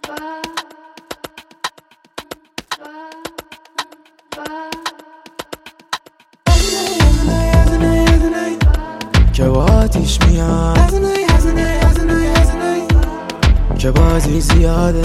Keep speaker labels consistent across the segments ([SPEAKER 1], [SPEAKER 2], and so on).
[SPEAKER 1] که با آتیش میاد که بازی زیاده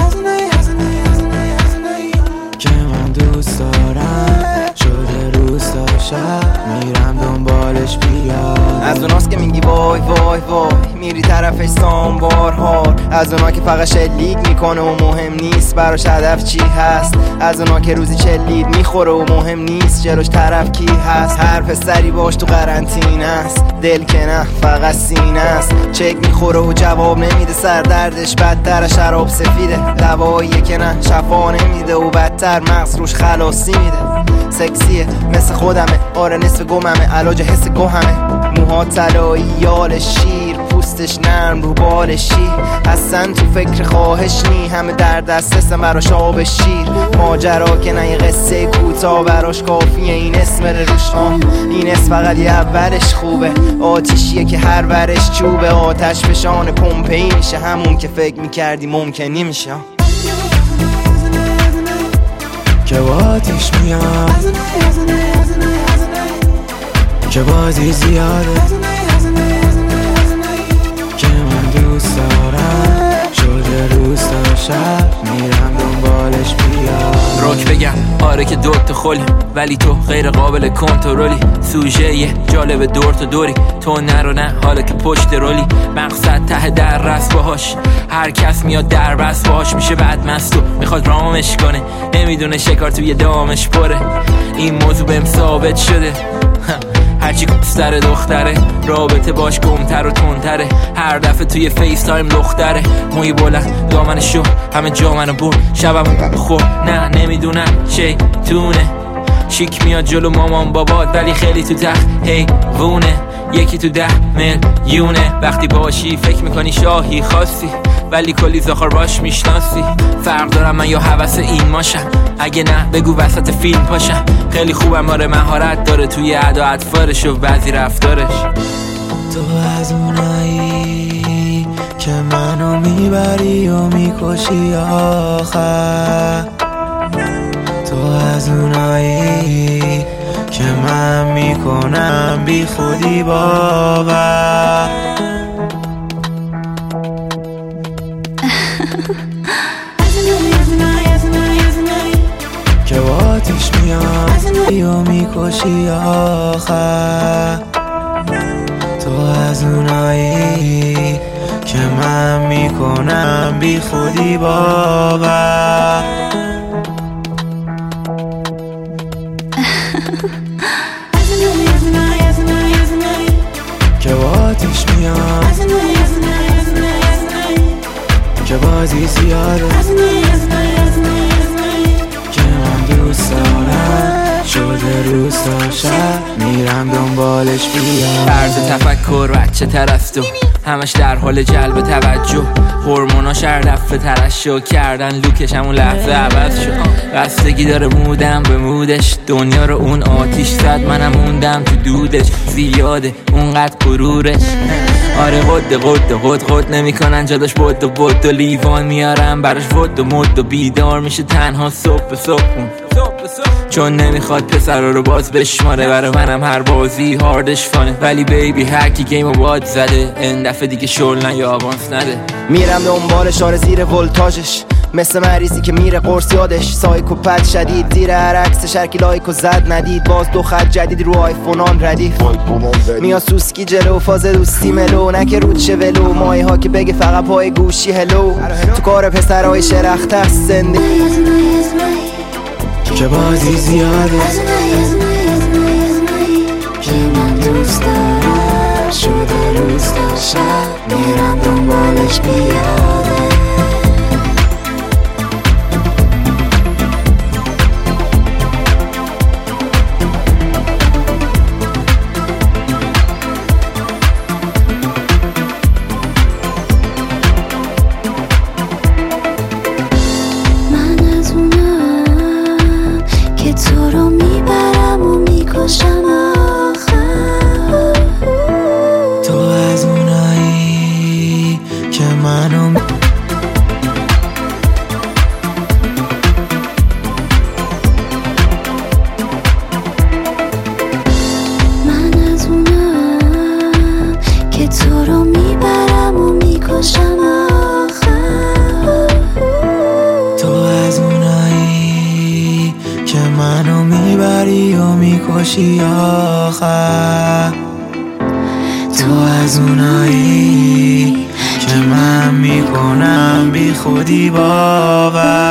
[SPEAKER 1] که من دوست دارم شده روز تا شب میرم دنبالش بیاد.
[SPEAKER 2] از اوناست که میگی وای وای وای میری طرفش سامبارها، از اونا که فقط شلیک میکنه و مهم نیست براش هدف چی هست، از اونا که روزی چلید میخوره و مهم نیست جلوش طرف کی هست. هر پسری باش تو قرنطینه است، دل که نه فقط سینه است، چک میخوره و جواب نمیده، سر دردش بدتر شراب سفیده، دواییه که نه شفا نمیده و بدتر مغز روش خلاصی میده. سکسیه مثل خودمه، آره نصف گممه، علاج حس گوهمه، موها طلایی یال شیر، پوستش نرم رو بال شیر، اصلا تو فکر خواهش نی، همه در دسترسم براش آب شیر، ماجرا که نه یه قصه کوتاه براش کافیه این اسم روش. این اسم فقط یه اولش خوبه، آتیشیه که هر ورش چوبه، آتش فشان پمپئی میشه، همون که فکر میکردی ممکنی میشه.
[SPEAKER 1] که با آتیش میاد که بازی زیاده که من دوست دارم شده روز تا شب میرم دنبالش بیاد.
[SPEAKER 3] روک بگم آره که دوت خلی ولی تو غیر قابل کنترلی، سوژه یه جالب دور تو دوری، تو نرو نه حالا که پشت رولی، مقصد ته در رست باهاش، هر کس میاد در بست باهاش میشه بعد مستو میخواد رامش کنه، نمیدونه شکار توی دامش پره، این موضوع بهم ثابت شده. هرچی کستر دختره رابطه باش گمتر و تندتره، هر دفعه توی فیس تایم دختره، موی بلند دامنشو همه جا منو بر، شبم خور نه نمیدونم شیطونه، شیک میاد جلو مامان بابات ولی خیلی تو تخت حیوونه، یکی تو 10 میلیونه، وقتی باشی فکر میکنی شاهی خاصی ولی کلی زاخار باش میشناسی، فرق دارم من یا حوث این ماشم، اگه نه بگو وسط فیلم پاشم، خیلی خوبم آره مهارت داره توی ادا اطفارش و بعضی رفتارش.
[SPEAKER 1] تو از اونایی که منو میبری و میکشی آخر، تو از اونایی که من میکنم بی خودی باور. که با آتیش میاد یا میکشی آخر، تو از اونایی که من میکنم بی خودی باور. که با آتیش میاد که بازی زیاده که من دوست دارم شده روز تا شب میرم دنبالش بیاد.
[SPEAKER 3] طرز تفکر بچه تر از تو، همش در حال جلب توجه، هورموناش هر دفعه ترشح کردن لوکش همون لحظه عوض شد، بستگی داره مودم به مودش، دنیا رو اون آتیش زد منم موندم تو دودش، زیاده اونقدر غرورش، آره قد نمیکنن جاداش بود و لیوان میارم براش ود و مد و بیدار میشه تنها صبح به صبح، چون نمیخواد پسر رو باز بشماره، برای منم هر بازی هاردش فانه، ولی بیبی هرکی گیم و باد زده این دفعه دیگه شلن یا آوانس نده.
[SPEAKER 2] میرم دنبالش آره زیر ولتاژش، مثل مریضی که میره قرص یادش، سایکوپت شدید زیر هر عکسش، هرکی لایکو زد ندید، باز 2 خط جدید رو آیفونان ردیف، میاد سوسکی جلو فاز دوستی ملو، نکه رود شه ولو، مایه ها که بگه فقط پای گوشی هلو، تو کار پسرهای شرخت هست زنده
[SPEAKER 1] که بازی زیاده که من دوست دارم شده روز تا شب میرم دنبالش بیاده.
[SPEAKER 4] تو رو میبرم و میکشم آخر،
[SPEAKER 1] تو از اونایی که منو میکشی آخر. تو از اونایی که من میکنم بی خودی باور.